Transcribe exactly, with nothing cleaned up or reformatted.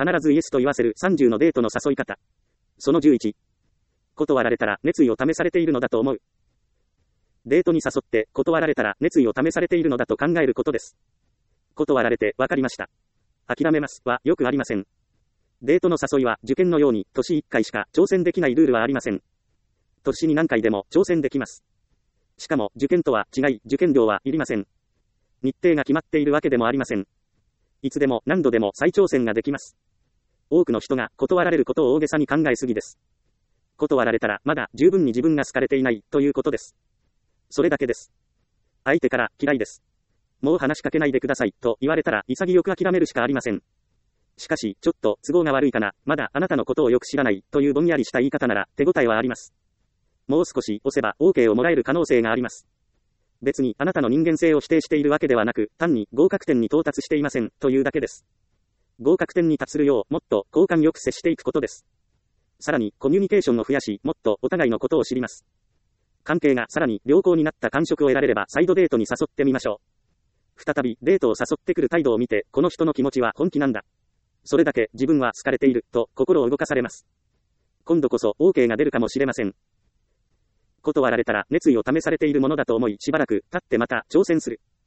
必ずイエスと言わせるさんじゅうのデートの誘い方。そのじゅういち。断られたら熱意を試されているのだと思う。デートに誘って断られたら熱意を試されているのだと考えることです。断られてわかりました。諦めますはよくありません。デートの誘いは受験のように年いっかいしか挑戦できないルールはありません。年に何回でも挑戦できます。しかも受験とは違い、受験料はいりません。日程が決まっているわけでもありません。いつでも何度でも再挑戦ができます。多くの人が断られることを大げさに考えすぎです。断られたらまだ十分に自分が好かれていないということです。それだけです。相手から嫌いです。もう話しかけないでくださいと言われたら潔く諦めるしかありません。しかし、ちょっと都合が悪いかな、まだあなたのことをよく知らないというぼんやりした言い方なら手応えはあります。もう少し押せば オーケー をもらえる可能性があります。別にあなたの人間性を否定しているわけではなく、単に合格点に到達していませんというだけです。合格点に達するようもっと交換よく接していくことです。さらにコミュニケーションを増やし、もっとお互いのことを知ります。関係がさらに良好になった感触を得られれば再度デートに誘ってみましょう。再びデートを誘ってくる態度を見て、この人の気持ちは本気なんだ。それだけ自分は好かれていると心を動かされます。今度こそ オーケー が出るかもしれません。断られたら熱意を試されているものだと思いしばらく経ってまた挑戦する。